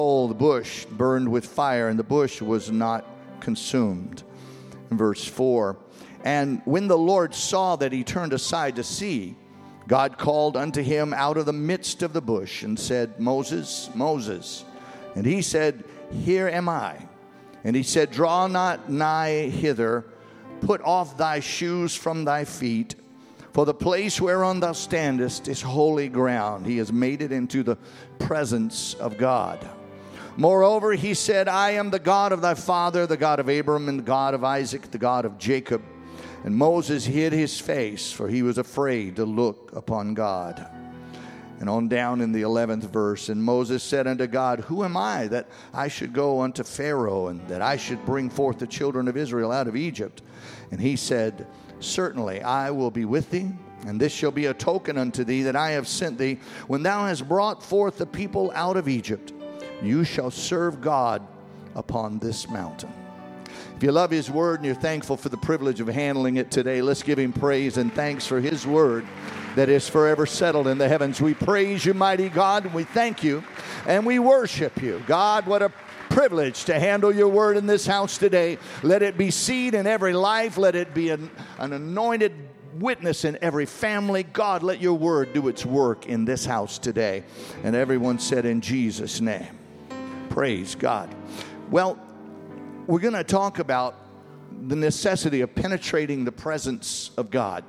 The bush burned with fire, and the bush was not consumed. In verse 4, and when the Lord saw that he turned aside to see, God called unto him out of the midst of the bush and said, Moses, Moses. And he said, Here am I. And he said, Draw not nigh hither, put off thy shoes from thy feet, for the place whereon thou standest is holy ground. He has made it into the presence of God. Moreover, he said, I am the God of thy father, the God of Abraham, and the God of Isaac, the God of Jacob. And Moses hid his face, for he was afraid to look upon God. And on down in the 11th verse, and Moses said unto God, Who am I that I should go unto Pharaoh, and that I should bring forth the children of Israel out of Egypt? And he said, Certainly I will be with thee, and this shall be a token unto thee that I have sent thee. When thou hast brought forth the people out of Egypt, you shall serve God upon this mountain. If you love his word and you're thankful for the privilege of handling it today, let's give him praise and thanks for his word that is forever settled in the heavens. We praise you, mighty God, and we thank you and we worship you. God, what a privilege to handle your word in this house today. Let it be seed in every life. Let it be an anointed witness in every family. God, let your word do its work in this house today. And everyone said, in Jesus' name. Praise God. Well, we're going to talk about the necessity of penetrating the presence of God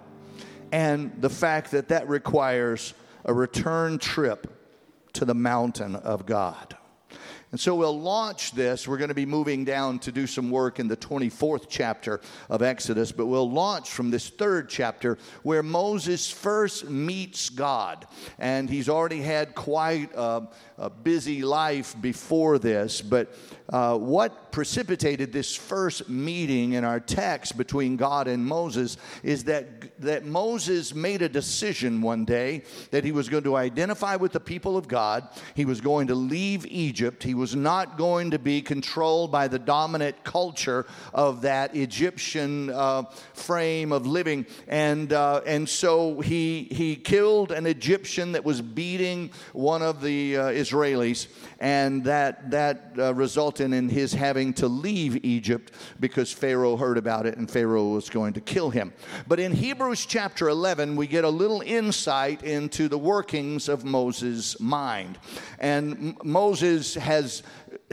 and the fact that that requires a return trip to the mountain of God. And so we'll launch this. We're going to be moving down to do some work in the 24th chapter of Exodus, but we'll launch from this 3rd chapter where Moses first meets God. And he's already had quite a busy life before this, but what precipitated this first meeting in our text between God and Moses is that Moses made a decision one day that he was going to identify with the people of God. He was going to leave Egypt. He was not going to be controlled by the dominant culture of that Egyptian frame of living. And so he killed an Egyptian that was beating one of the Israelis, and that resulted in his having to leave Egypt because Pharaoh heard about it and Pharaoh was going to kill him. But in Hebrews chapter 11, we get a little insight into the workings of Moses' mind. And Moses has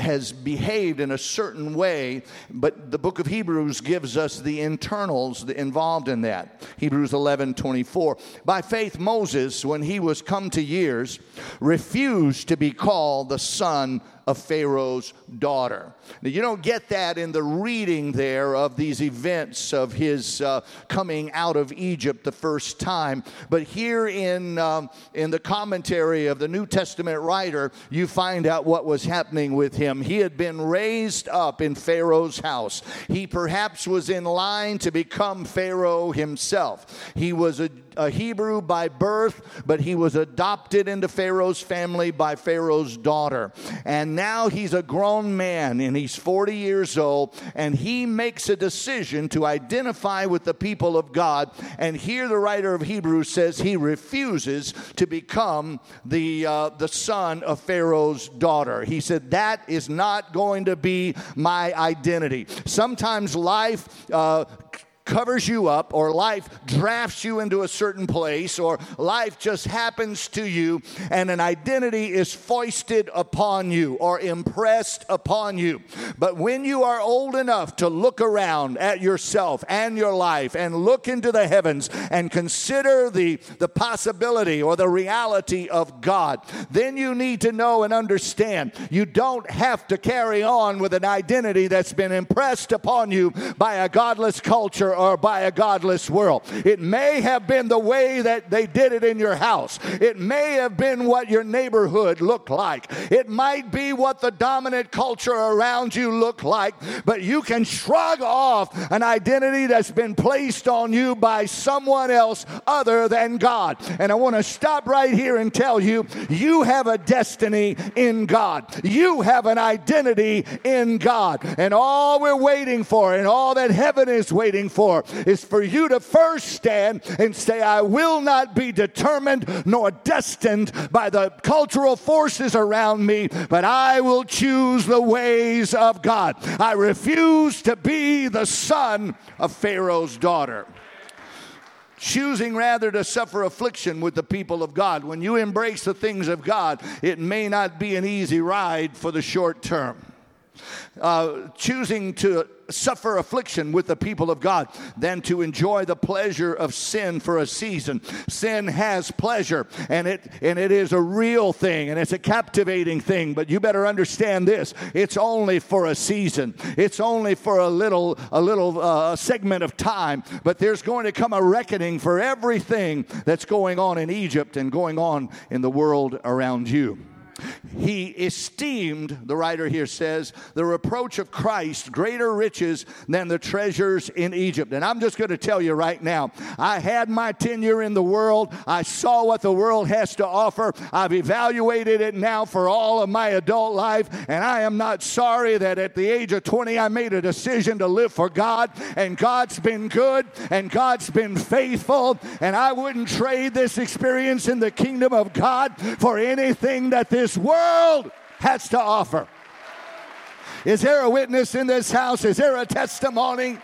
behaved in a certain way, but the book of Hebrews gives us the internals involved in that. Hebrews 11:24. By faith, Moses, when he was come to years, refused to be called the son of Pharaoh's daughter. Now, you don't get that in the reading there of these events of his coming out of Egypt the first time. But here in the commentary of the New Testament writer, you find out what was happening with him. He had been raised up in Pharaoh's house. He perhaps was in line to become Pharaoh himself. He was a Hebrew by birth, but he was adopted into Pharaoh's family by Pharaoh's daughter. And now he's a grown man, and he's 40 years old, and he makes a decision to identify with the people of God. And here the writer of Hebrews says he refuses to become the son of Pharaoh's daughter. He said, that is not going to be my identity. Sometimes life covers you up, or life drafts you into a certain place, or life just happens to you and an identity is foisted upon you or impressed upon you. But when you are old enough to look around at yourself and your life and look into the heavens and consider the possibility or the reality of God, then you need to know and understand you don't have to carry on with an identity that's been impressed upon you by a godless culture or by a godless world. It may have been the way that they did it in your house. It may have been what your neighborhood looked like. It might be what the dominant culture around you looked like, but you can shrug off an identity that's been placed on you by someone else other than God. And I want to stop right here and tell you, you have a destiny in God. You have an identity in God. And all we're waiting for, and all that heaven is waiting for is for you to first stand and say, I will not be determined nor destined by the cultural forces around me, but I will choose the ways of God. I refuse to be the son of Pharaoh's daughter. Choosing rather to suffer affliction with the people of God. When you embrace the things of God, it may not be an easy ride for the short term. Choosing to suffer affliction with the people of God than to enjoy the pleasure of sin for a season. Sin has pleasure, and it is a real thing, and it's a captivating thing, but you better understand this: it's only for a season. It's only for a little segment of time, but there's going to come a reckoning for everything that's going on in Egypt and going on in the world around you. He esteemed, the writer here says, the reproach of Christ greater riches than the treasures in Egypt. And I'm just going to tell you right now, I had my tenure in the world. I saw what the world has to offer. I've evaluated it now for all of my adult life, and I am not sorry that at the age of 20 I made a decision to live for God, and God's been good, and God's been faithful, and I wouldn't trade this experience in the kingdom of God for anything that this world has to offer. Is there a witness in this house? Is there a testimony?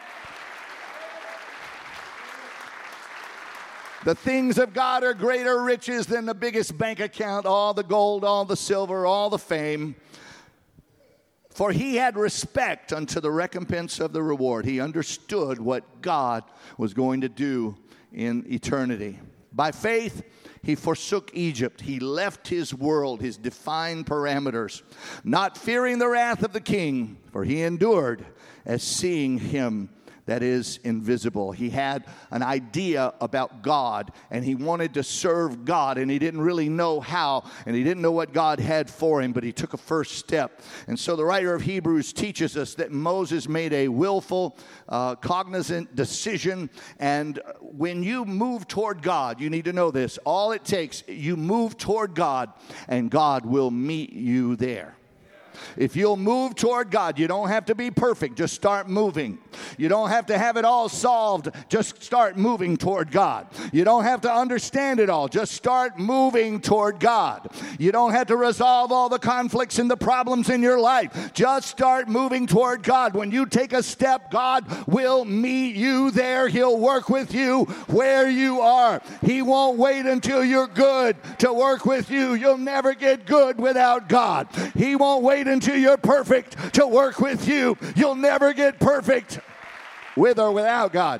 The things of God are greater riches than the biggest bank account, all the gold, all the silver, all the fame. For he had respect unto the recompense of the reward. He understood what God was going to do in eternity. By faith, he forsook Egypt. He left his world, his defined parameters, not fearing the wrath of the king, for he endured as seeing him that is invisible. He had an idea about God, and he wanted to serve God, and he didn't really know how, and he didn't know what God had for him, but he took a first step. And so the writer of Hebrews teaches us that Moses made a willful, cognizant decision, and when you move toward God, you need to know this, all it takes, you move toward God, and God will meet you there. If you'll move toward God, you don't have to be perfect. Just start moving. You don't have to have it all solved. Just start moving toward God. You don't have to understand it all. Just start moving toward God. You don't have to resolve all the conflicts and the problems in your life. Just start moving toward God. When you take a step, God will meet you there. He'll work with you where you are. He won't wait until you're good to work with you. You'll never get good without God. He won't wait until you're perfect to work with you. You'll never get perfect with or without God.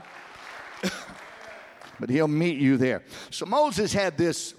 But he'll meet you there. So Moses had this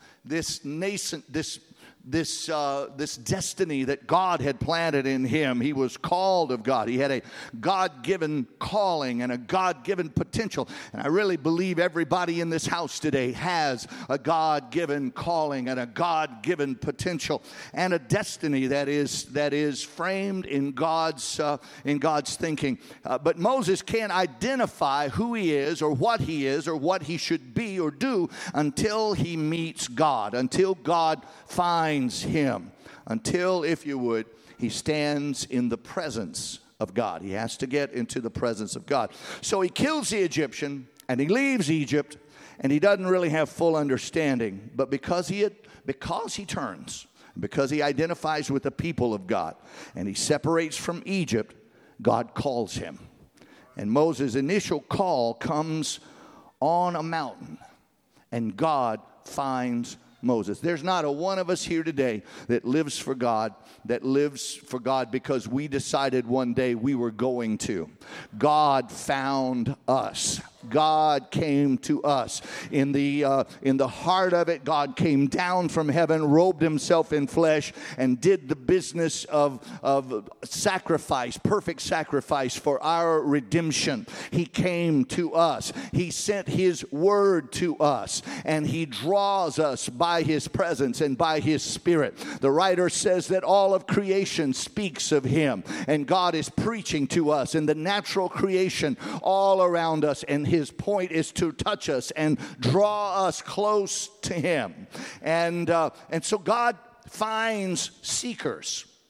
destiny that God had planted in him. He was called of God. He had a God-given calling and a God-given potential. And I really believe everybody in this house today has a God-given calling and a God-given potential and a destiny that is framed in God's thinking. But Moses can't identify who he is or what he should be or do until he meets God, until God finds him, until, if you would, he stands in the presence of God. He has to get into the presence of God. So he kills the Egyptian and he leaves Egypt, and he doesn't really have full understanding. But because he turns, because he identifies with the people of God, and he separates from Egypt, God calls him. And Moses' initial call comes on a mountain, and God finds Moses. There's not a one of us here today that lives for God because we decided one day we were going to. God found us. God came to us. In the heart of it, God came down from heaven, robed himself in flesh, and did the business of sacrifice, perfect sacrifice for our redemption. He came to us. He sent his word to us, and he draws us by his presence and by his spirit. The writer says that all of creation speaks of him, and God is preaching to us in the natural creation all around us, and his point is to touch us and draw us close to him. And so God finds seekers.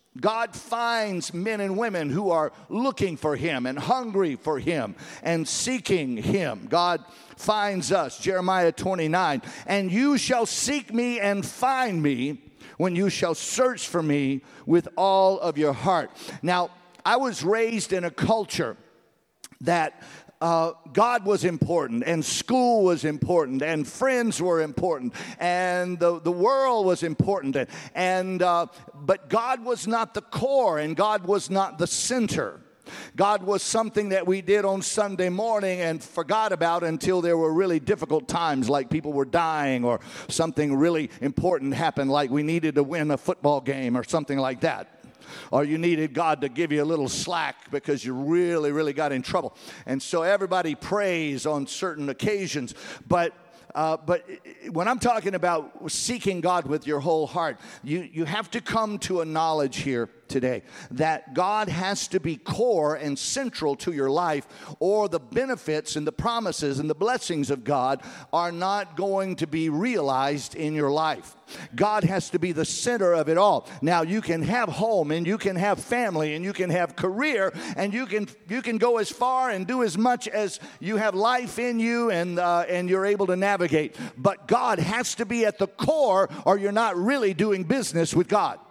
God finds men and women who are looking for him and hungry for him and seeking him. God finds us. Jeremiah 29, and you shall seek me and find me when you shall search for me with all of your heart. Now, I was raised in a culture that God was important, and school was important, and friends were important, and the world was important, but God was not the core, and God was not the center. God was something that we did on Sunday morning and forgot about until there were really difficult times, like people were dying or something really important happened, like we needed to win a football game or something like that. Or you needed God to give you a little slack because you really, really got in trouble. And so everybody prays on certain occasions. But when I'm talking about seeking God with your whole heart, you have to come to a knowledge here today that God has to be core and central to your life, or the benefits and the promises and the blessings of God are not going to be realized in your life. God has to be the center of it all. Now, you can have home, and you can have family, and you can have career, and you can go as far and do as much as you have life in you, and you're able to navigate. But God has to be at the core, or you're not really doing business with God.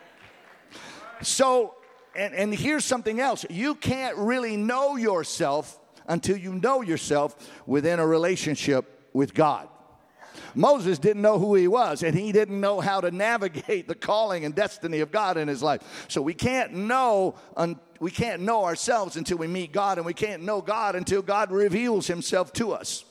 So, and here's something else. You can't really know yourself until you know yourself within a relationship with God. Moses didn't know who he was, and he didn't know how to navigate the calling and destiny of God in his life. So we can't know ourselves until we meet God, and we can't know God until God reveals himself to us.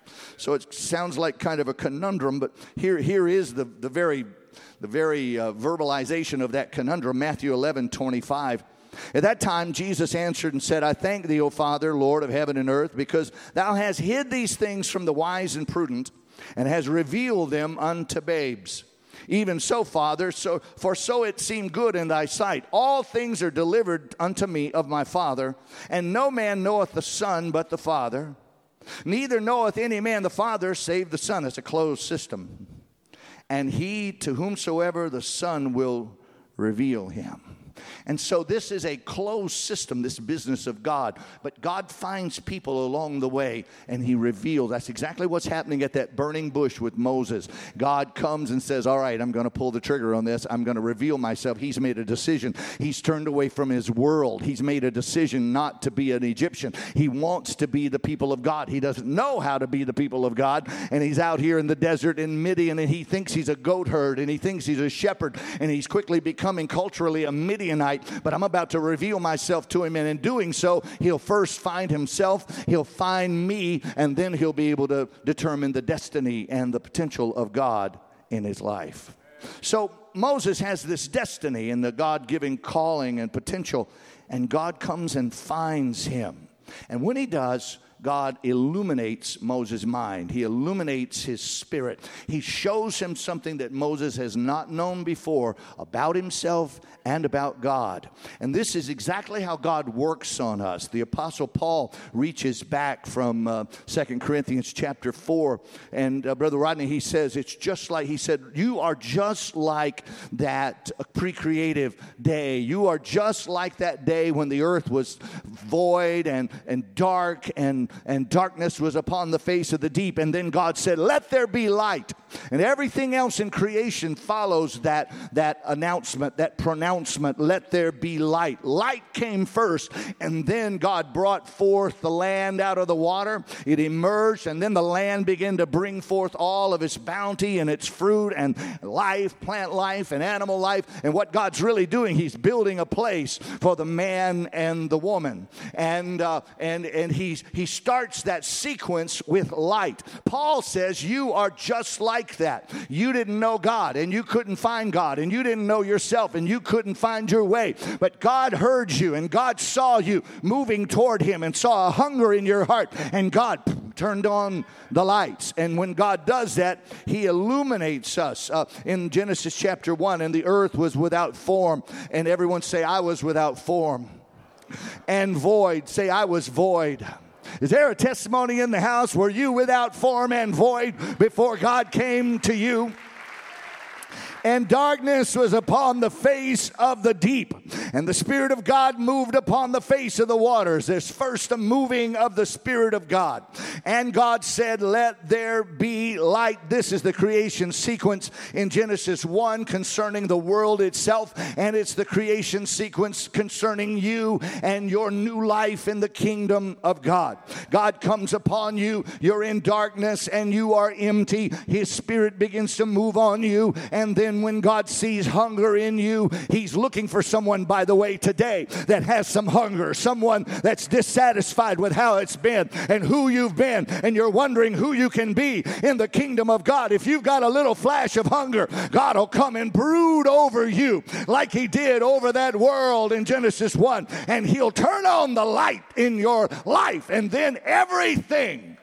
So it sounds like kind of a conundrum, but here is the very verbalization of that conundrum. Matthew 11:25. At that time, Jesus answered and said, I thank thee, O Father, Lord of heaven and earth, because thou hast hid these things from the wise and prudent, and hast revealed them unto babes. Even so, Father, for so it seemed good in thy sight. All things are delivered unto me of my Father, and no man knoweth the Son but the Father. Neither knoweth any man the Father save the Son. It's a closed system. And he to whomsoever the Son will reveal him. And so this is a closed system, this business of God. But God finds people along the way, and he reveals. That's exactly what's happening at that burning bush with Moses. God comes and says, all right, I'm going to pull the trigger on this. I'm going to reveal myself. He's made a decision. He's turned away from his world. He's made a decision not to be an Egyptian. He wants to be the people of God. He doesn't know how to be the people of God. And he's out here in the desert in Midian, and he thinks he's a goat herd, and he thinks he's a shepherd, and he's quickly becoming culturally a Midianite. But I'm about to reveal myself to him, and in doing so, he'll first find himself, he'll find me, and then he'll be able to determine the destiny and the potential of God in his life. So Moses has this destiny and the God-given calling and potential, and God comes and finds him. And when he does, God illuminates Moses' mind. He illuminates his spirit. He shows him something that Moses has not known before about himself and about God. And this is exactly how God works on us. The Apostle Paul reaches back from 2 Corinthians chapter 4. And Brother Rodney, he says, it's just like, he said, you are just like that pre-creative day. You are just like that day when the earth was void and dark, and darkness was upon the face of the deep. And then God said, let there be light. And everything else in creation follows that announcement, that pronouncement, let there be light. Light came first, and then God brought forth the land out of the water. It emerged, and then the land began to bring forth all of its bounty and its fruit and life, plant life and animal life. And what God's really doing, he's building a place for the man and the woman. And he starts that sequence with light. Paul says, you are just like that. You didn't know God, and you couldn't find God, and you didn't know yourself, and you couldn't find your way. But God heard you, and God saw you moving toward him, and saw a hunger in your heart, and God turned on the lights. And when God does that, he illuminates us. In Genesis chapter 1, and the earth was without form, and everyone say, I was without form. And void, say, I was void. Is there a testimony in the house? Were you without form and void before God came to you? And darkness was upon the face of the deep. And the Spirit of God moved upon the face of the waters. There's first a moving of the Spirit of God. And God said, let there be light. This is the creation sequence in Genesis 1 concerning the world itself. And it's the creation sequence concerning you and your new life in the kingdom of God. God comes upon you. You're in darkness and you are empty. His Spirit begins to move on you. And then when God sees hunger in you, He's looking for someone, by the way, today that has some hunger, someone that's dissatisfied with how it's been and who you've been, and you're wondering who you can be in the kingdom of God. If you've got a little flash of hunger, God will come and brood over you like He did over that world in Genesis 1, and He'll turn on the light in your life, and then everything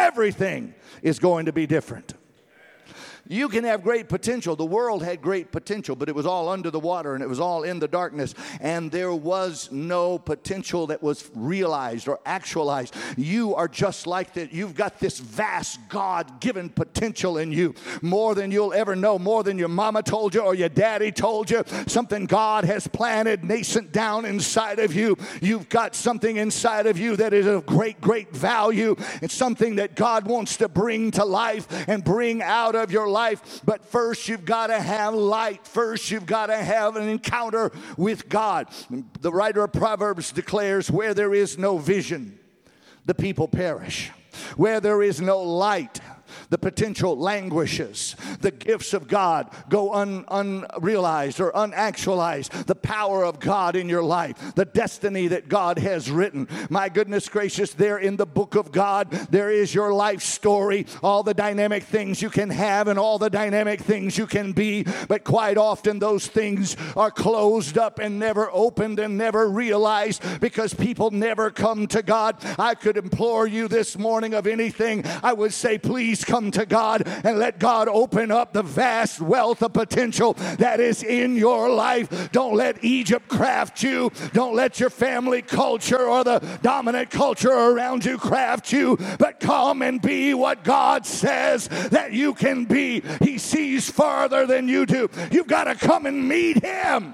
is going to be different. You can have great potential. The world had great potential, but it was all under the water and it was all in the darkness, and there was no potential that was realized or actualized. You are just like that. You've got this vast God-given potential in you, more than you'll ever know, more than your mama told you or your daddy told you. Something God has planted nascent down inside of you. You've got something inside of you that is of great, great value. It's something that God wants to bring to life and bring out of your life. But first you've got to have light. First you've got to have an encounter with God. The writer of Proverbs declares, where there is no vision, the people perish. Where there is no light, the potential languishes. The gifts of God go unrealized or unactualized. The power of God in your life, the destiny that God has written. My goodness gracious, there in the book of God, there is your life story, all the dynamic things you can have and all the dynamic things you can be. But quite often those things are closed up and never opened and never realized because people never come to God. I could implore you this morning of anything, I would say, please come to God and let God open up the vast wealth of potential that is in your life. Don't let Egypt craft you. Don't let your family culture or the dominant culture around you craft you, but come and be what God says that you can be. He sees farther than you do. You've got to come and meet Him.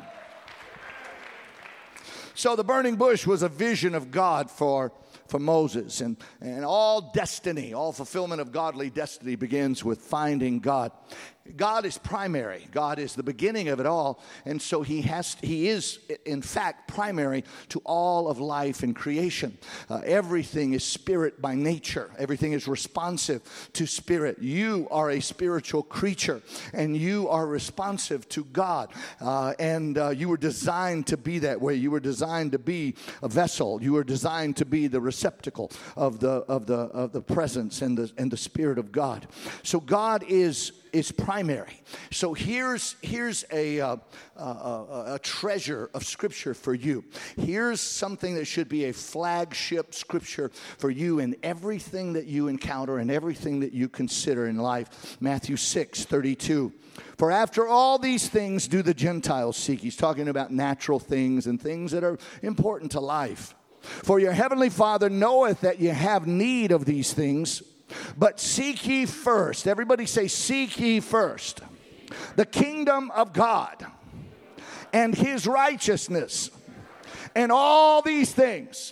So the burning bush was a vision of God for Moses, and all destiny, all fulfillment of godly destiny begins with finding God. God is primary. God is the beginning of it all, and so he is in fact primary to all of life and creation. Everything is spirit by nature. Everything is responsive to spirit. You are a spiritual creature, and you are responsive to God, and you were designed to be that way. You were designed to be a vessel. You were designed to be the receptacle of the presence and the Spirit of God. So God is primary. So here's a treasure of Scripture for you. Here's something that should be a flagship Scripture for you in everything that you encounter and everything that you consider in life. Matthew 6:32. For after all these things do the Gentiles seek. He's talking about natural things and things that are important to life. For your heavenly Father knoweth that ye have need of these things. But seek ye first. Everybody say, seek ye first the kingdom of God and His righteousness, and all these things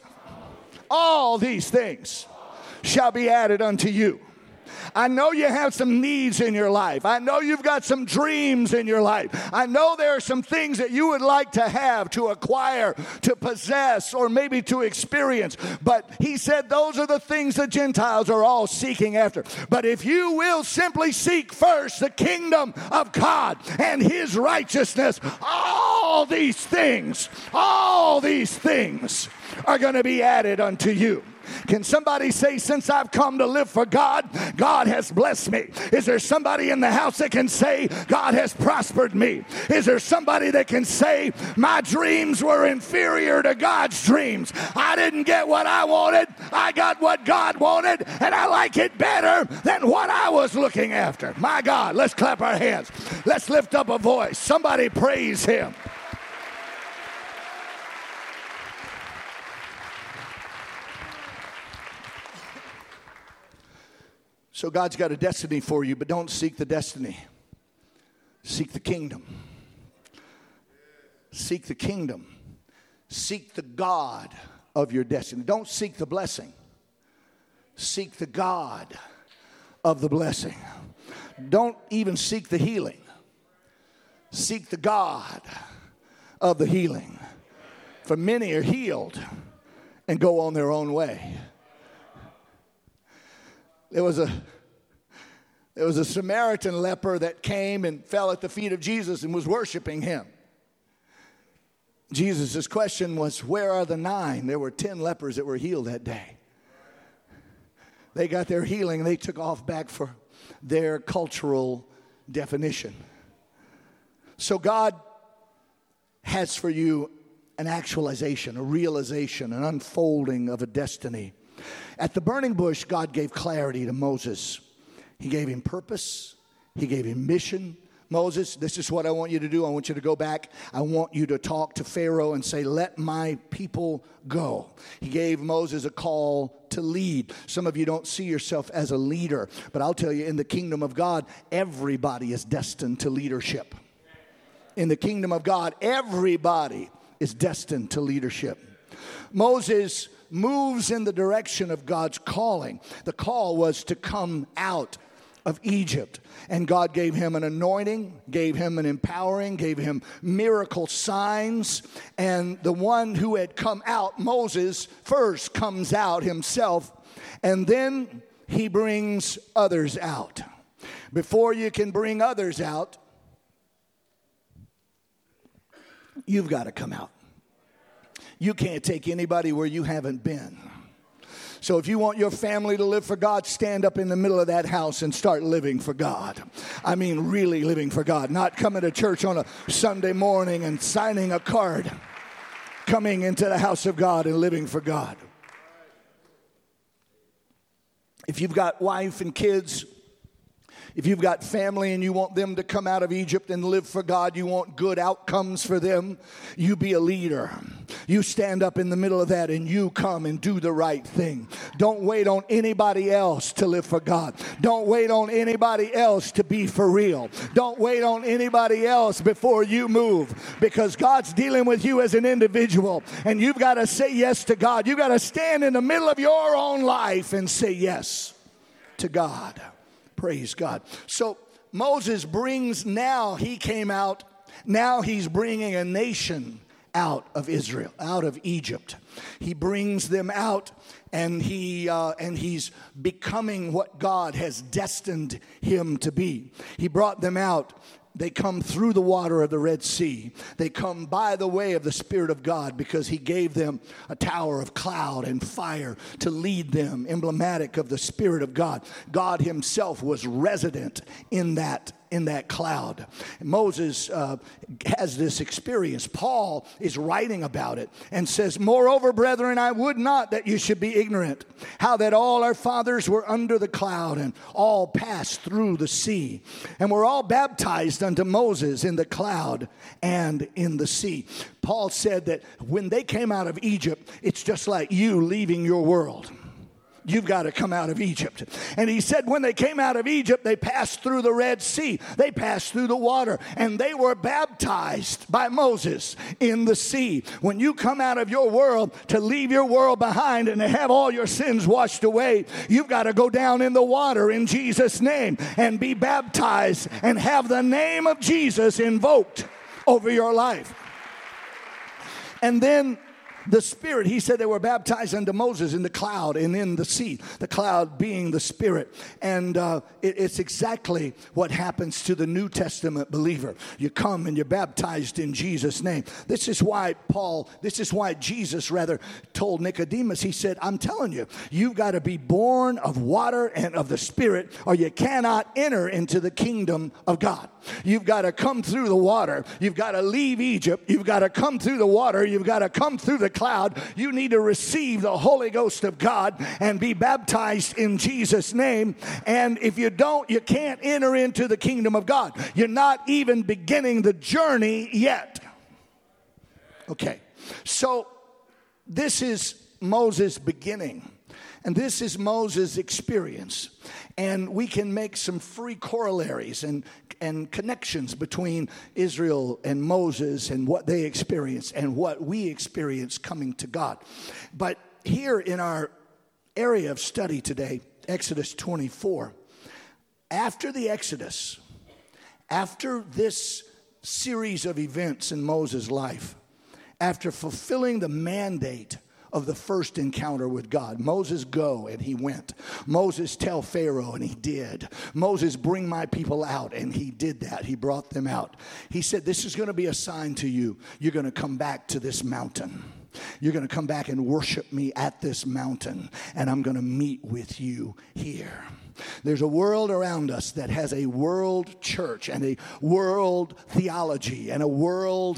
shall be added unto you. I know you have some needs in your life. I know you've got some dreams in your life. I know there are some things that you would like to have, to acquire, to possess, or maybe to experience. But He said those are the things the Gentiles are all seeking after. But if you will simply seek first the kingdom of God and His righteousness, all these things are going to be added unto you. Can somebody say, since I've come to live for God, God has blessed me? Is there somebody in the house that can say, God has prospered me? Is there somebody that can say, my dreams were inferior to God's dreams? I didn't get what I wanted. I got what God wanted, and I like it better than what I was looking after. My God, let's clap our hands. Let's lift up a voice. Somebody praise Him. So God's got a destiny for you, but don't seek the destiny. Seek the kingdom. Seek the kingdom. Seek the God of your destiny. Don't seek the blessing. Seek the God of the blessing. Don't even seek the healing. Seek the God of the healing. For many are healed and go on their own way. There was a Samaritan leper that came and fell at the feet of Jesus and was worshiping him. Jesus' question was, where are the 9? There were 10 lepers that were healed that day. They got their healing and they took off back for their cultural definition. So God has for you an actualization, a realization, an unfolding of a destiny. At the burning bush, God gave clarity to Moses. He gave him purpose. He gave him mission. Moses, this is what I want you to do. I want you to go back. I want you to talk to Pharaoh and say, let my people go. He gave Moses a call to lead. Some of you don't see yourself as a leader, but I'll tell you, in the kingdom of God, everybody is destined to leadership. In the kingdom of God, everybody is destined to leadership. Moses moves in the direction of God's calling. The call was to come out of Egypt. And God gave him an anointing, gave him an empowering, gave him miracle signs. And the one who had come out, Moses, first comes out himself, and then he brings others out. Before you can bring others out, you've got to come out. You can't take anybody where you haven't been. So if you want your family to live for God, stand up in the middle of that house and start living for God. I mean, really living for God. Not coming to church on a Sunday morning and signing a card. Coming into the house of God and living for God. If you've got wife and kids, if you've got family and you want them to come out of Egypt and live for God, you want good outcomes for them, you be a leader. You stand up in the middle of that and you come and do the right thing. Don't wait on anybody else to live for God. Don't wait on anybody else to be for real. Don't wait on anybody else before you move, because God's dealing with you as an individual, and you've got to say yes to God. You've got to stand in the middle of your own life and say yes to God. Praise God. So Moses brings, now he came out, now he's bringing a nation out of Israel, out of Egypt. He brings them out, and he's becoming what God has destined him to be. He brought them out. They come through the water of the Red Sea. They come by the way of the Spirit of God, because he gave them a tower of cloud and fire to lead them, emblematic of the Spirit of God. God himself was resident in that cloud. Moses has this experience. Paul is writing about it and says, moreover, brethren, I would not that you should be ignorant, how that all our fathers were under the cloud and all passed through the sea, and were all baptized unto Moses in the cloud and in the sea. Paul said that when they came out of Egypt, it's just like you leaving your world. You've got to come out of Egypt. And he said when they came out of Egypt, they passed through the Red Sea. They passed through the water, and they were baptized by Moses in the sea. When you come out of your world to leave your world behind and to have all your sins washed away, you've got to go down in the water in Jesus' name and be baptized and have the name of Jesus invoked over your life. And then the Spirit, he said they were baptized unto Moses in the cloud and in the sea, the cloud being the Spirit. And it's exactly what happens to the New Testament believer. You come and you're baptized in Jesus' name. This is why Jesus told Nicodemus, he said, I'm telling you, you've got to be born of water and of the Spirit, or you cannot enter into the kingdom of God. You've got to come through the water. You've got to leave Egypt. You've got to come through the water. You've got to come through the cloud. You need to receive the Holy Ghost of God and be baptized in Jesus' name. And if you don't, you can't enter into the kingdom of God. You're not even beginning the journey yet. Okay, so this is Moses' beginning. And this is Moses' experience. And we can make some free corollaries and connections between Israel and Moses and what they experienced and what we experience coming to God. But here in our area of study today, Exodus 24, after the Exodus, after this series of events in Moses' life, after fulfilling the mandate of the first encounter with God. Moses, go, and he went. Moses, tell Pharaoh, and he did. Moses, bring my people out, and he did that. He brought them out. He said, this is going to be a sign to you. You're going to come back to this mountain. You're going to come back and worship me at this mountain, and I'm going to meet with you here. There's a world around us that has a world church and a world theology and a world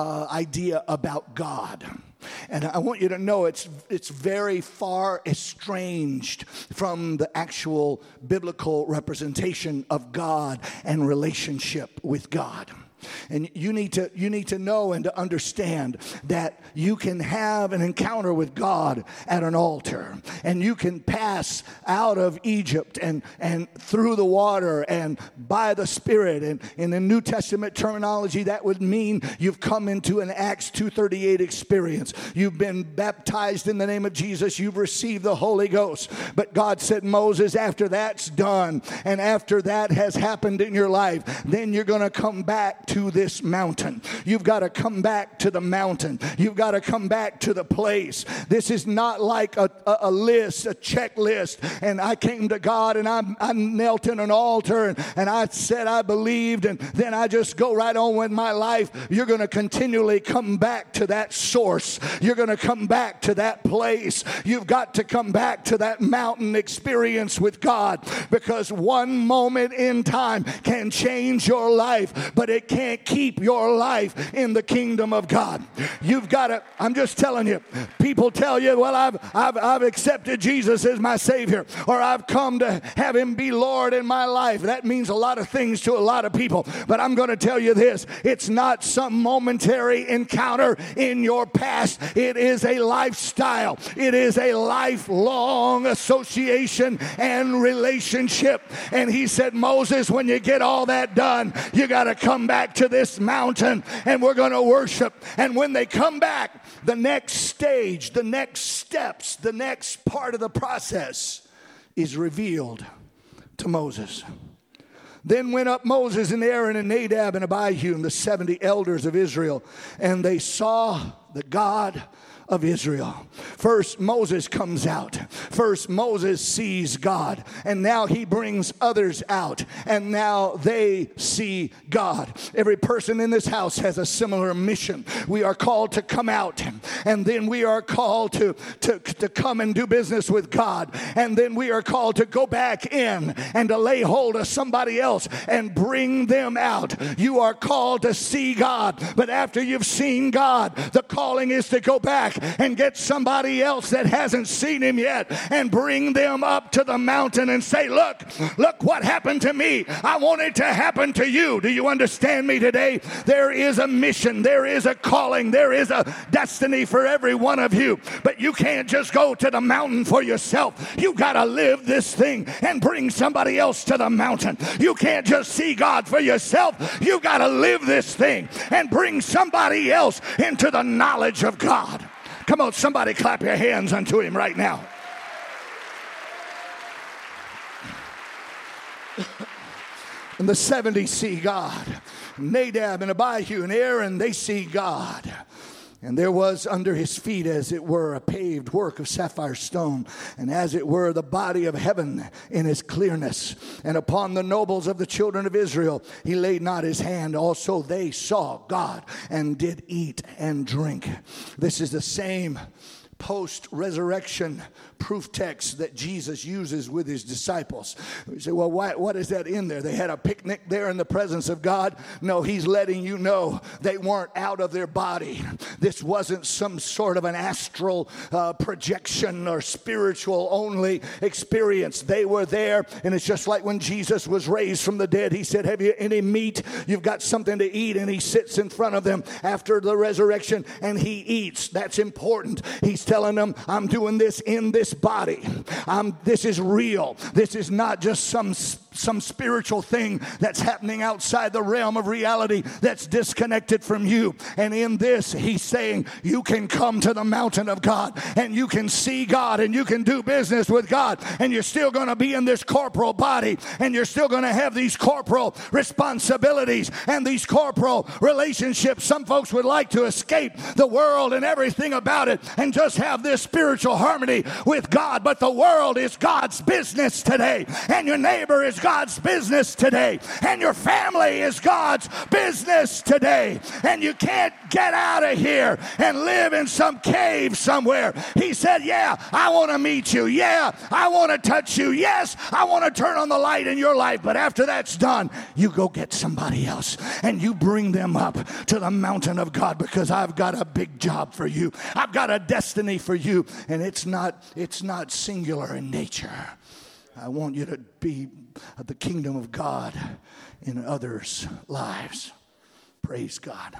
idea about God. And I want you to know it's very far estranged from the actual biblical representation of God and relationship with God. And you need to know and to understand that you can have an encounter with God at an altar, and you can pass out of Egypt and through the water and by the Spirit. And in the New Testament terminology, that would mean you've come into an Acts 2:38 experience. You've been baptized in the name of Jesus. You've received the Holy Ghost. But God said, Moses, after that's done and after that has happened in your life, then you're going to come back to this mountain. You've got to come back to the mountain. You've got to come back to the place. This is not like a list, a checklist. And I came to God and I knelt in an altar and I said I believed, and then I just go right on with my life. You're going to continually come back to that source. You're going to come back to that place. You've got to come back to that mountain experience with God, because one moment in time can change your life, but it can't keep your life in the kingdom of God. You've got to, I'm just telling you, people tell you, well, I've accepted Jesus as my Savior, or I've come to have Him be Lord in my life. That means a lot of things to a lot of people, but I'm going to tell you this, it's not some momentary encounter in your past. It is a lifestyle. It is a lifelong association and relationship. And He said, Moses, when you get all that done, you got to come back to this mountain and we're going to worship. And when they come back, the next stage, the next steps, the next part of the process is revealed to Moses. Then went up Moses and Aaron and Nadab and Abihu and the 70 elders of Israel, and they saw the God of Israel. First, Moses comes out. First, Moses sees God. And now he brings others out. And now they see God. Every person in this house has a similar mission. We are called to come out. And then we are called to come and do business with God. And then we are called to go back in and to lay hold of somebody else and bring them out. You are called to see God. But after you've seen God, the calling is to go back and get somebody else that hasn't seen Him yet and bring them up to the mountain and say, look what happened to me. I want it to happen to you. Do you understand me today? There is a mission. There is a calling. There is a destiny for every one of you. But you can't just go to the mountain for yourself. You got to live this thing and bring somebody else to the mountain. You can't just see God for yourself. You got to live this thing and bring somebody else into the knowledge of God. Come on, somebody clap your hands unto Him right now. And the 70 see God. Nadab and Abihu and Aaron, they see God. And there was under his feet, as it were, a paved work of sapphire stone, and as it were, the body of heaven in its clearness. And upon the nobles of the children of Israel he laid not his hand. Also they saw God and did eat and drink. This is the same post-resurrection proof text that Jesus uses with His disciples. You say, well, what is that in there? They had a picnic there in the presence of God? No, He's letting you know they weren't out of their body. This wasn't some sort of an astral projection or spiritual only experience. They were there, and it's just like when Jesus was raised from the dead. He said, have you any meat? You've got something to eat. And He sits in front of them after the resurrection and He eats. That's important. He's telling them, I'm doing this in this body. This is real. This is not just some spiritual thing that's happening outside the realm of reality that's disconnected from you. And in this, he's saying you can come to the mountain of God and you can see God and you can do business with God, and you're still going to be in this corporal body, and you're still going to have these corporal responsibilities and these corporal relationships. Some folks would like to escape the world and everything about it and just have this spiritual harmony with God, but the world is God's business today, and your neighbor is God's business today, and your family is God's business today, and you can't get out of here and live in some cave somewhere. He said, yeah, I want to meet you. Yeah, I want to touch you. Yes, I want to turn on the light in your life, but after that's done, you go get somebody else and you bring them up to the mountain of God, because I've got a big job for you. I've got a destiny for you, and it's not singular in nature. I want you to be the kingdom of God in others' lives. Praise God.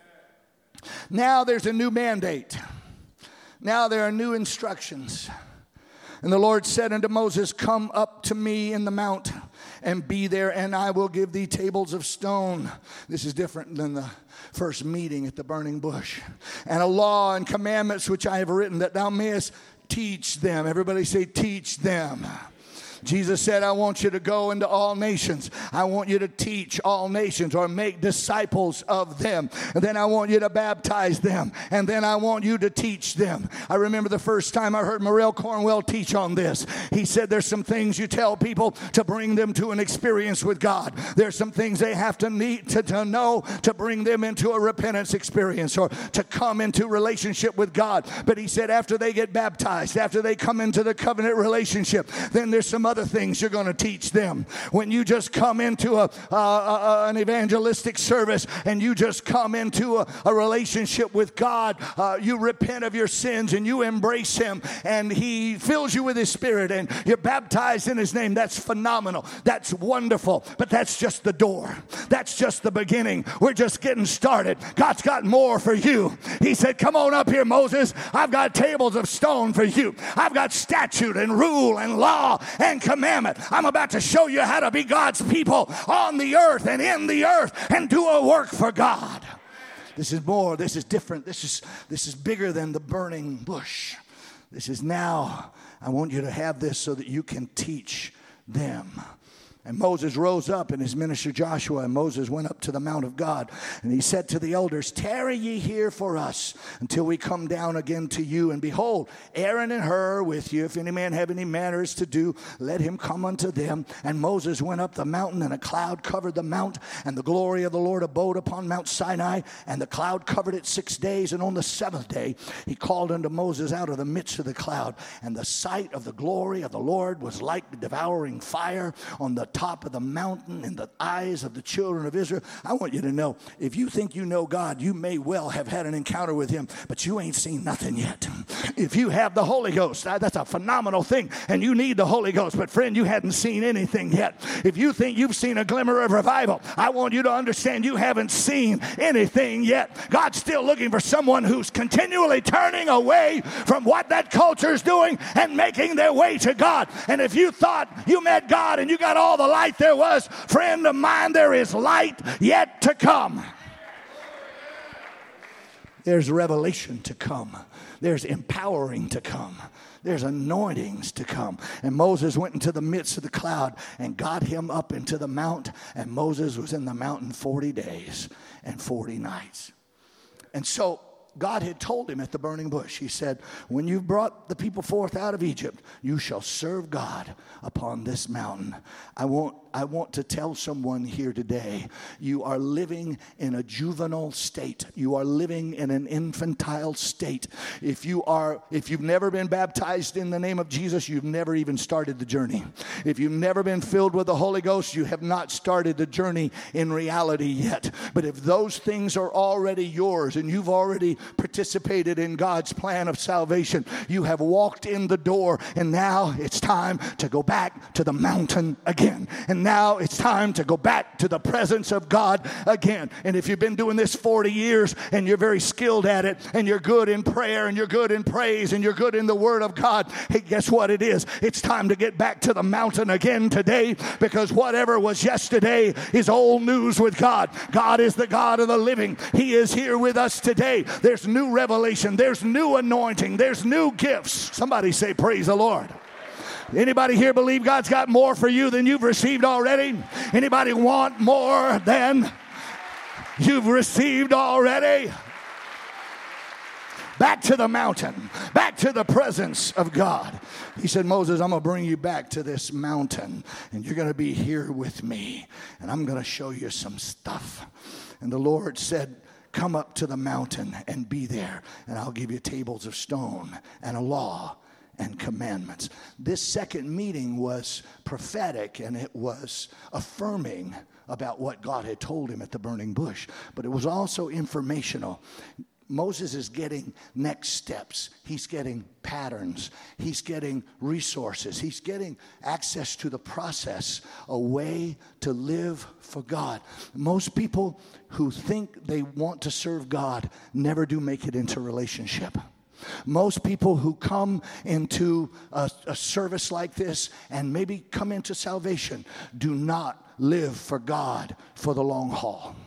Now there's a new mandate. Now there are new instructions. And the Lord said unto Moses, come up to me in the mount and be there, and I will give thee tables of stone. This is different than the first meeting at the burning bush. And a law and commandments which I have written, that thou mayest teach them. Everybody say, teach them. Jesus said, I want you to go into all nations. I want you to teach all nations, or make disciples of them. And then I want you to baptize them. And then I want you to teach them. I remember the first time I heard Morrell Cornwell teach on this. He said there's some things you tell people to bring them to an experience with God. There's some things they have to need to know to bring them into a repentance experience, or to come into relationship with God. But he said after they get baptized, after they come into the covenant relationship, then there's some other things you're going to teach them. When you just come into an evangelistic service and you just come into a relationship with God, you repent of your sins and you embrace him, and he fills you with his spirit and you're baptized in his name. That's phenomenal. That's wonderful. But that's just the door. That's just the beginning. We're just getting started. God's got more for you. He said, come on up here, Moses. I've got tables of stone for you. I've got statute and rule and law and commandment. I'm about to show you how to be God's people on the earth and in the earth and do a work for God. This is more. This is different. This is bigger than the burning bush. This is now. I want you to have this so that you can teach them. And Moses rose up, and his minister Joshua, and Moses went up to the mount of God. And he said to the elders, tarry ye here for us until we come down again to you. And behold, Aaron and Hur with you. If any man have any matters to do, let him come unto them. And Moses went up the mountain, and a cloud covered the mount. And the glory of the Lord abode upon Mount Sinai. And the cloud covered it 6 days. And on the seventh day he called unto Moses out of the midst of the cloud. And the sight of the glory of the Lord was like devouring fire on the top of the mountain in the eyes of the children of Israel. I want you to know, if you think you know God, you may well have had an encounter with him, but you ain't seen nothing yet. If you have the Holy Ghost, that's a phenomenal thing, and you need the Holy Ghost, but friend, you hadn't seen anything yet. If you think you've seen a glimmer of revival, I want you to understand you haven't seen anything yet. God's still looking for someone who's continually turning away from what that culture's doing and making their way to God. And if you thought you met God and you got all the light there was, friend of mine, there is light yet to come. There's revelation to come. There's empowering to come. There's anointings to come. And Moses went into the midst of the cloud and got him up into the mount. And Moses was in the mountain 40 days and 40 nights. And so God had told him at the burning bush, he said, when you've brought the people forth out of Egypt, you shall serve God upon this mountain. I want to tell someone here today, you are living in a juvenile state. You are living in an infantile state. If you've never been baptized in the name of Jesus, you've never even started the journey. If you've never been filled with the Holy Ghost, you have not started the journey in reality yet. But if those things are already yours and you've already participated in God's plan of salvation. You have walked in the door, and now it's time to go back to the mountain again. And now it's time to go back to the presence of God again. And if you've been doing this 40 years and you're very skilled at it, and you're good in prayer, and you're good in praise, and you're good in the Word of God, hey, guess what it is? It's time to get back to the mountain again today, because whatever was yesterday is old news with God. God is the God of the living. He is here with us today. There's new revelation. There's new anointing. There's new gifts. Somebody say, praise the Lord. Anybody here believe God's got more for you than you've received already? Anybody want more than you've received already? Back to the mountain, back to the presence of God. He said, Moses, I'm going to bring you back to this mountain, and you're going to be here with me, and I'm going to show you some stuff. And the Lord said, come up to the mountain and be there, and I'll give you tables of stone and a law and commandments. This second meeting was prophetic, and it was affirming about what God had told him at the burning bush, but it was also informational. Moses is getting next steps. He's getting patterns. He's getting resources. He's getting access to the process, a way to live for God. Most people who think they want to serve God never do make it into relationship. Most people who come into a service like this and maybe come into salvation do not live for God for the long haul.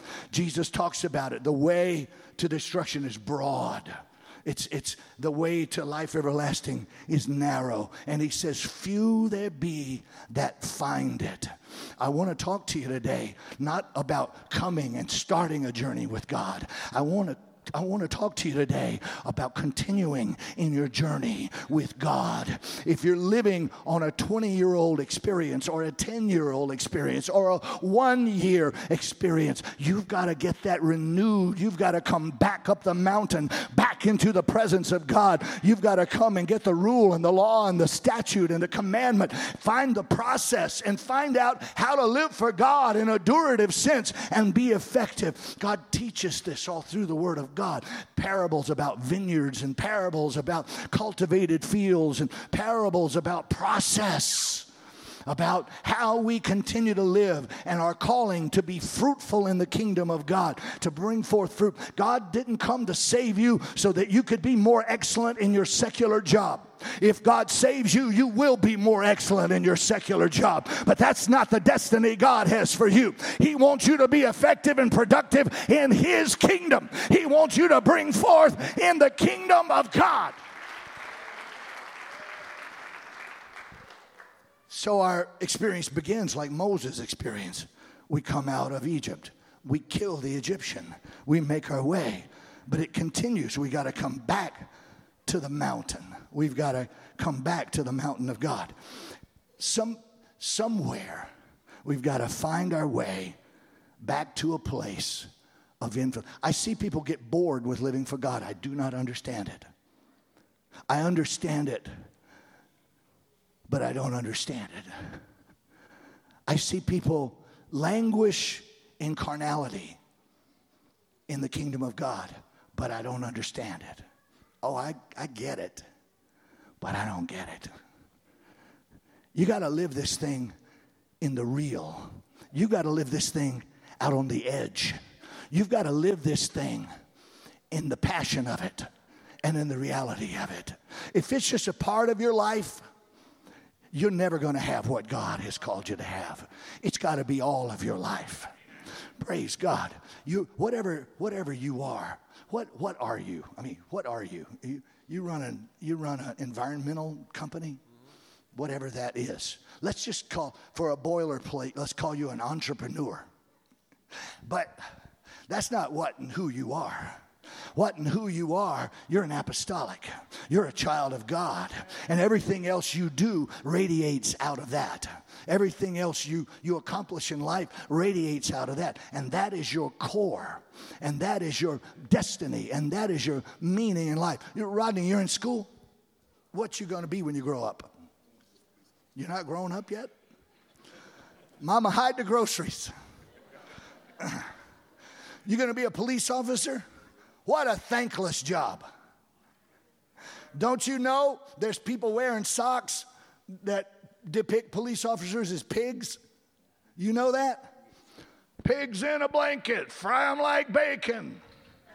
Jesus talks about it. The way to destruction is broad. It's the way to life everlasting is narrow. And he says, few there be that find it. I want to talk to you today, not about coming and starting a journey with God. I want to talk to you today about continuing in your journey with God. If you're living on a 20-year-old experience or a 10-year-old experience or a 1-year experience, you've got to get that renewed. You've got to come back up the mountain, back into the presence of God. You've got to come and get the rule and the law and the statute and the commandment. Find the process and find out how to live for God in a durative sense and be effective. God teaches this all through the Word of God. Parables about vineyards and parables about cultivated fields and parables about process, about how we continue to live and our calling to be fruitful in the kingdom of God, to bring forth fruit. God didn't come to save you so that you could be more excellent in your secular job. If God saves you, you will be more excellent in your secular job. But that's not the destiny God has for you. He wants you to be effective and productive in His kingdom. He wants you to bring forth in the kingdom of God. So our experience begins like Moses' experience. We come out of Egypt. We kill the Egyptian. We make our way. But it continues. We got to come back to the mountain. We've got to come back to the mountain of God. Somewhere we've got to find our way back to a place of influence. I see people get bored with living for God. I do not understand it. I understand it, but I don't understand it. I see people languish in carnality in the kingdom of God, but I don't understand it. Oh, I get it, but I don't get it. You got to live this thing in the real. You got to live this thing out on the edge. You've got to live this thing in the passion of it and in the reality of it. If it's just a part of your life, you're never going to have what God has called you to have. It's got to be all of your life. Praise God. You whatever you are. What are you? I mean, what are you? You run an environmental company, whatever that is. Let's just call for a boilerplate. Let's call you an entrepreneur. But that's not what and who you are. What and who you are, you're an apostolic. You're a child of God. And everything else you do radiates out of that. Everything else you accomplish in life radiates out of that. And that is your core. And that is your destiny. And that is your meaning in life. Rodney, you're in school. What you going to be when you grow up? You're not grown up yet? Mama, hide the groceries. You going to be a police officer? What a thankless job. Don't you know there's people wearing socks that depict police officers as pigs? You know that? Pigs in a blanket, fry them like bacon.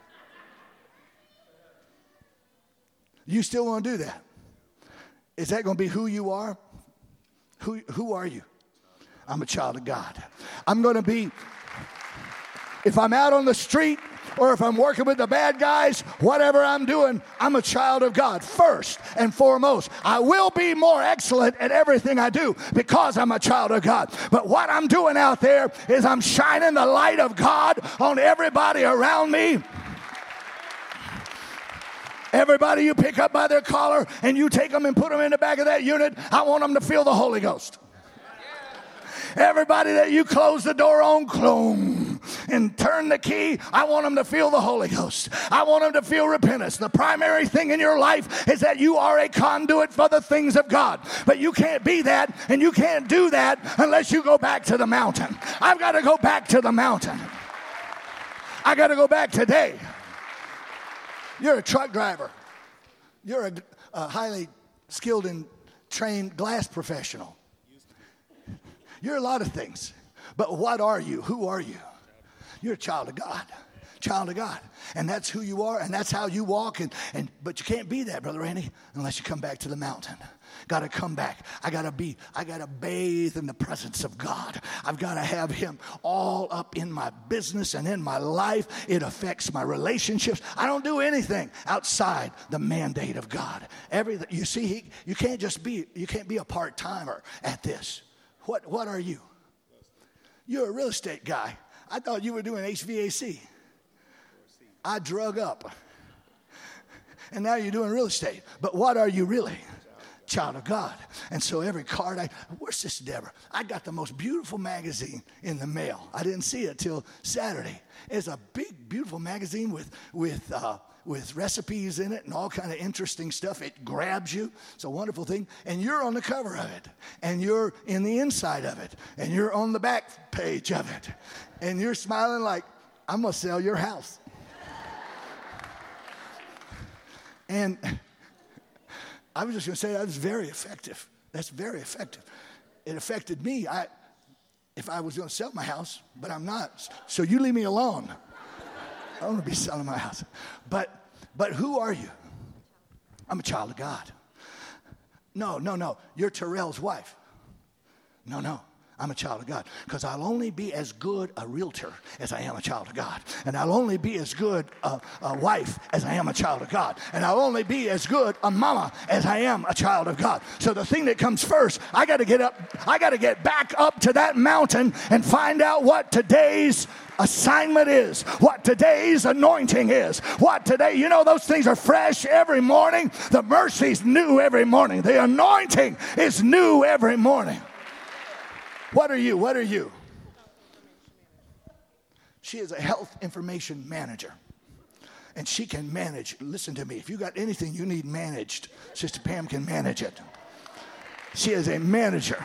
You still want to do that? Is that going to be who you are? Who are you? I'm a child of God. I'm going to be, if I'm out on the street or if I'm working with the bad guys, whatever I'm doing, I'm a child of God first and foremost. I will be more excellent at everything I do because I'm a child of God. But what I'm doing out there is I'm shining the light of God on everybody around me. Everybody you pick up by their collar and you take them and put them in the back of that unit, I want them to feel the Holy Ghost. Everybody that you close the door on, clone, and turn the key, I want them to feel the Holy Ghost. I want them to feel repentance. The primary thing in your life is that you are a conduit for the things of God. But you can't be that and you can't do that unless you go back to the mountain. I've got to go back to the mountain. I got to go back today. You're a truck driver. You're a highly skilled and trained glass professional. You're a lot of things. But what are you? Who are you? You're a child of God. Child of God. And that's who you are, and that's how you walk. But you can't be that, Brother Randy, unless you come back to the mountain. Got to come back. I got to bathe in the presence of God. I've got to have him all up in my business and in my life. It affects my relationships. I don't do anything outside the mandate of God. You see, you can't be a part-timer at this. What are you? You're a real estate guy. I thought you were doing HVAC. I drug up. And now you're doing real estate. But what are you really? Child of God. And so every card where's Sister Deborah? I got the most beautiful magazine in the mail. I didn't see it till Saturday. It's a big, beautiful magazine with recipes in it and all kind of interesting stuff. It grabs you. It's a wonderful thing. And you're on the cover of it. And you're in the inside of it. And you're on the back page of it. And you're smiling like, I'm going to sell your house. And I was just going to say that was very effective. That's very effective. It affected me. If I was going to sell my house, but I'm not. So you leave me alone. I don't want to be selling my house. But who are you? I'm a child of God. No. You're Terrell's wife. No. I'm a child of God. Because I'll only be as good a realtor as I am a child of God. And I'll only be as good a wife as I am a child of God. And I'll only be as good a mama as I am a child of God. So the thing that comes first, I got to get back up to that mountain and find out what today's assignment is, what today's anointing is, those things are fresh every morning. The mercy's new every morning. The anointing is new every morning. What are you? She is a health information manager. And she can manage. Listen to me. If you got anything you need managed, Sister Pam can manage it. She is a manager.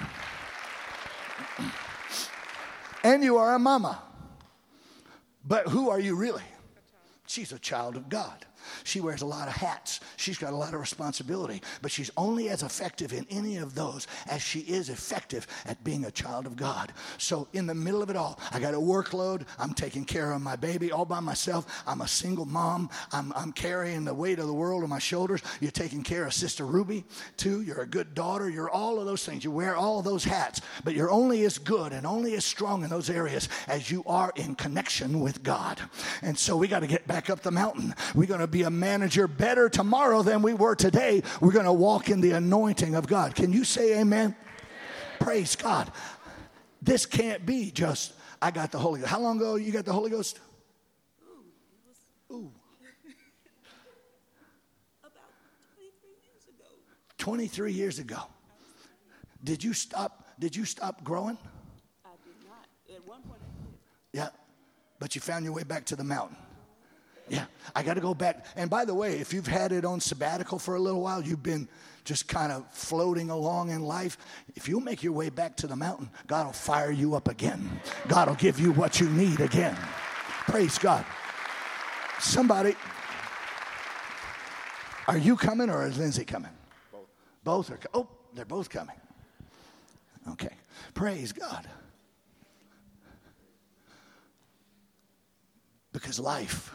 And you are a mama. But who are you really? She's a child of God. She wears a lot of hats. She's got a lot of responsibility. But she's only as effective in any of those as she is effective at being a child of God. So in the middle of it all, I got a workload. I'm taking care of my baby all by myself. I'm a single mom. I'm carrying the weight of the world on my shoulders. You're taking care of Sister Ruby, too. You're a good daughter. You're all of those things. You wear all of those hats. But you're only as good and only as strong in those areas as you are in connection with God. And so we got to get back up the mountain. We're going to be a manager better tomorrow than we were today. We're going to walk in the anointing of God. Can you say amen? Amen. Praise God. This can't be just, I got the Holy Ghost. How long ago you got the Holy Ghost? Ooh. About 23 years ago. 23 years ago. Did you stop growing? I did not. At one point I did. Yeah. But you found your way back to the mountain. Yeah, I got to go back. And by the way, if you've had it on sabbatical for a little while, you've been just kind of floating along in life. If you'll make your way back to the mountain, God will fire you up again. God will give you what you need again. Praise God. Somebody, are you coming or is Lindsay coming? Both are. Oh, they're both coming. Okay. Praise God. Because life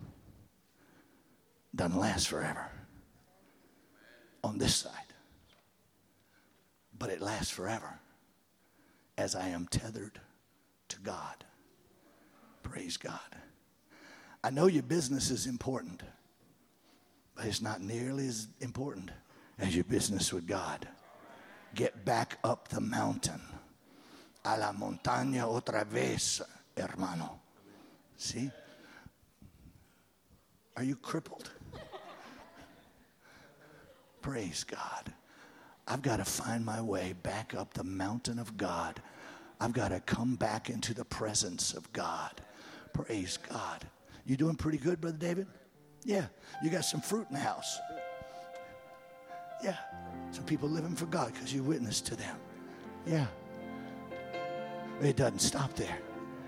doesn't last forever on this side. But it lasts forever as I am tethered to God. Praise God. I know your business is important, but it's not nearly as important as your business with God. Get back up the mountain. A la montaña otra vez, hermano. See? Are you crippled? Praise God. I've got to find my way back up the mountain of God. I've got to come back into the presence of God. Praise God. You doing pretty good, Brother David? Yeah. You got some fruit in the house. Yeah. Some people living for God because you witnessed to them. Yeah. It doesn't stop there.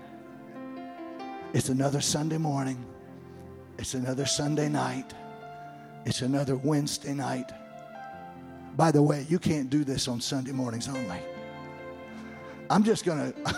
It's another Sunday morning. It's another Sunday night. It's another Wednesday night. By the way, you can't do this on Sunday mornings only. I'm just going to...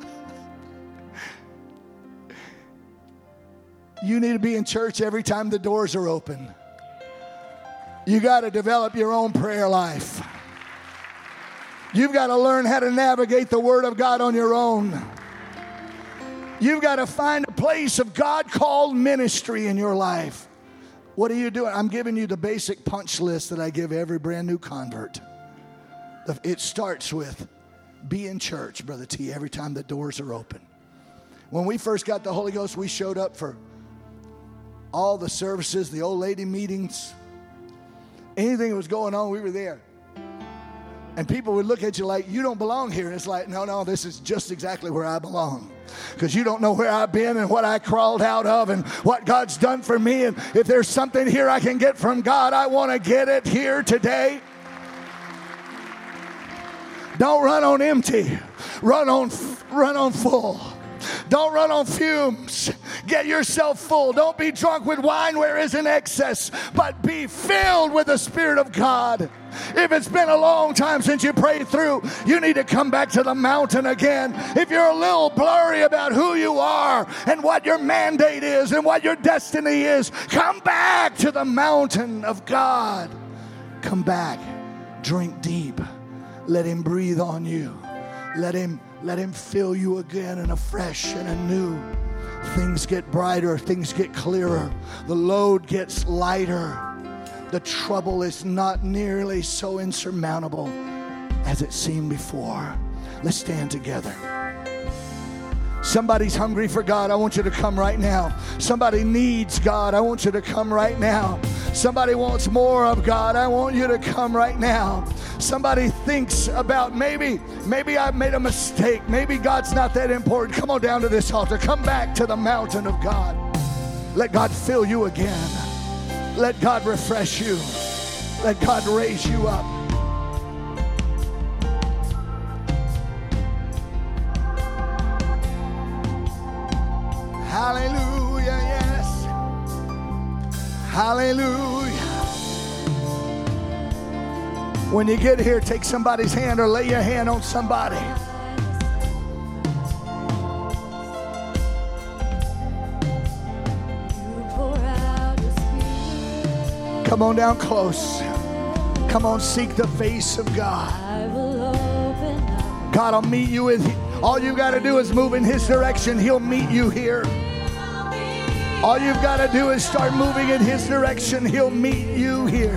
You need to be in church every time the doors are open. You got to develop your own prayer life. You've got to learn how to navigate the Word of God on your own. You've got to find a place of God-called ministry in your life. What are you doing? I'm giving you the basic punch list that I give every brand new convert. It starts with be in church, Brother T, every time the doors are open. When we first got the Holy Ghost, we showed up for all the services, the old lady meetings. Anything that was going on, we were there. And people would look at you like, you don't belong here. And it's like, no, this is just exactly where I belong. Because you don't know where I've been and what I crawled out of and what God's done for me. And if there's something here I can get from God, I want to get it here today. Don't run on empty. Run on full. Don't run on fumes. Get yourself full. Don't be drunk with wine where is an excess, but be filled with the Spirit of God. If it's been a long time since you prayed through, you need to come back to the mountain again. If you're a little blurry about who you are and what your mandate is and what your destiny is, come back to the mountain of God. Come back. Drink deep. Let Him breathe on you. Let Him fill you again and afresh and anew. Things get brighter. Things get clearer. The load gets lighter. The trouble is not nearly so insurmountable as it seemed before. Let's stand together. Somebody's hungry for God. I want you to come right now. Somebody needs God. I want you to come right now. Somebody wants more of God. I want you to come right now. Somebody thinks about maybe I've made a mistake. Maybe God's not that important. Come on down to this altar. Come back to the mountain of God. Let God fill you again. Let God refresh you. Let God raise you up. Hallelujah, yes. Hallelujah. When you get here, take somebody's hand or lay your hand on somebody. Come on down close. Come on, seek the face of God. God will meet you with, all you got to do is move in His direction. He'll meet you here. All you've got to do is start moving in His direction. He'll meet you here.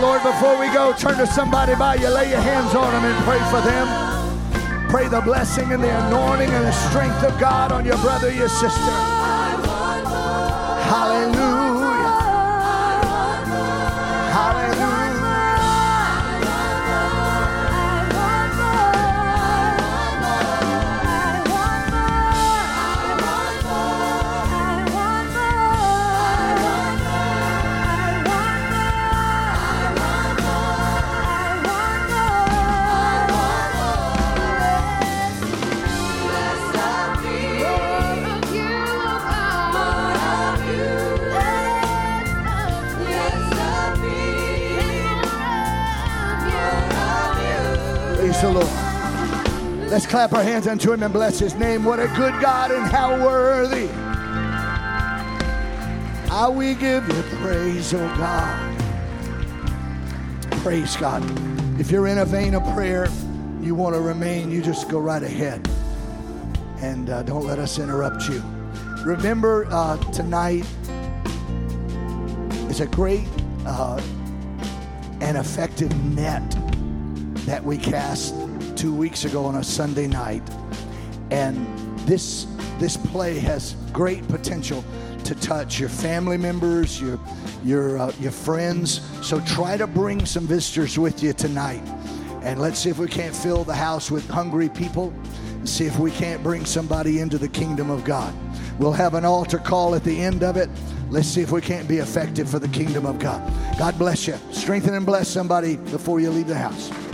Lord, before we go, turn to somebody by you, lay your hands on them and pray for them. Pray the blessing and the anointing and the strength of God on your brother, your sister. Hallelujah. Hallelujah. Praise the Lord. Let's clap our hands unto him and bless his name. What a good God and how worthy. How we give you praise, oh God. Praise God. If you're in a vein of prayer, you want to remain, you just go right ahead. And don't let us interrupt you. Remember, tonight is a great and effective net that we cast 2 weeks ago on a Sunday night. And this play has great potential to touch your family members, your friends. So try to bring some visitors with you tonight. And let's see if we can't fill the house with hungry people. And see if we can't bring somebody into the kingdom of God. We'll have an altar call at the end of it. Let's see if we can't be effective for the kingdom of God. God bless you. Strengthen and bless somebody before you leave the house.